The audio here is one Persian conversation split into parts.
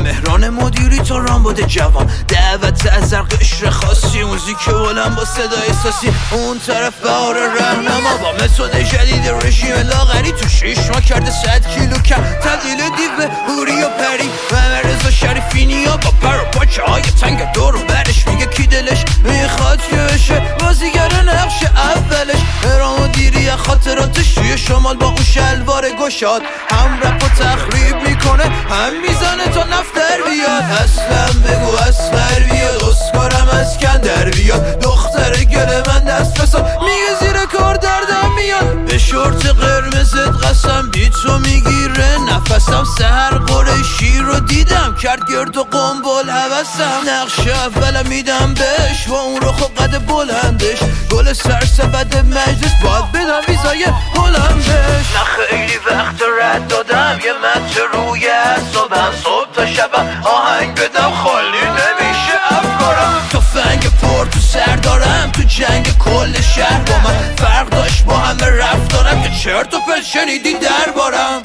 مهران مدیری تا رامبد جوان، دعوت از قشر خاصی، موزیک بلند با صدای احساسی. اون طرف بهار رهنما با متد جدید رژیم لاغری، تو 6 ماه کرده 100 کیلو کم، تبدیل دیو به هوری و پری. محمد رضا شریفینیا با پر و پاچه های تنگ دور و برش، میگه کی دلش میخواد که بشه بازیگر نقش اولش. مهران مدیری خاطراتش توی شمال با اون شلوار گشاد، هم رپ و تخریب میکنه هم میزنه تا نفتر بیاد. اصلا بگو اسخر بیاد، اسکارم از کندر بیاد، دختر گل من دست فساد میگه زیر کار دردم میاد. به شورت قرمزت قسم بی تو میگیره نفسم، سهر قریشی رو دیدم کرد گرد و قنبل حوثم. نقش اولم میدم بهش و اون رو خب قد بلندش، گل سرسبد مجلس باید بدم ویزای هلندش. نه خیلی وقت رد دادم یه متر روی اعصابم، صبح تا شبم آهنگ بدم خالی نمیشه افکارم. تفنگ پر تو سر دارم تو جنگ کل شهر، با من فرق داشت با همه رفتارم که چرت و پرت شنیدی دربارم.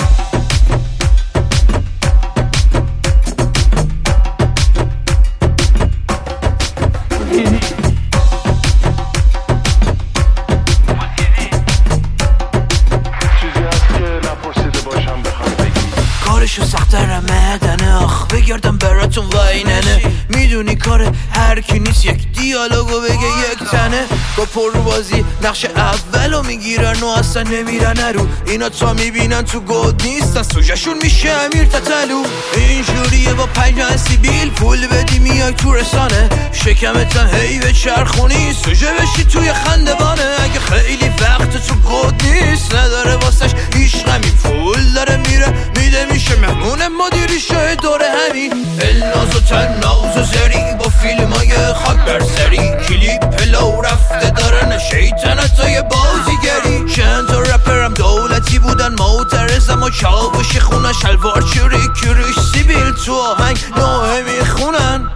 کارشو سخت‌تر مدنه، آخ بگردم براتون وایننه. میدونی کار هر کی نیست یک دیالوگو بگه یک تنه. با پربازی نقش اولو میگیرن و اصلا نمیرن رو، اینا تا میبینن تو گود نیستن سوژهشون میشه امیر تتلو. اینجوریه با 5 سیبیل پول بدی میای تو رسانه، شکمتم هی به چرخونی سوژه بشی توی خندوانه. اگه خیلی وقت تو گود نیست نداره واسش هیچ غمی، پول داره میره میده میشه مهمون مدیری شاید دوره همین. الناز و تناز و زری با فیلم های خاک برسری، کلیپ لو رفته دارن شیطنتای بازیگری. چند تا رپرم دولتی بودن معترضم و چاوش خونن، شلوار چوری کروش سیبیل تو آهنگ نوه میخونن.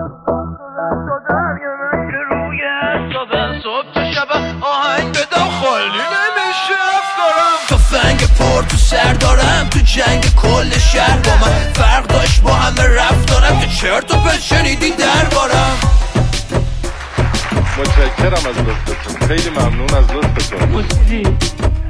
صبح تا شب آهنگ بدم خالی نمیشه افکارم. تفنگ پر تو سر دارم تو جنگ کل شهر، با من فرق داشت با همه رفتارم که چرت و پرت شنیدی دربارم. متشکرم از لطفتون، خیلی ممنون از لطفتون.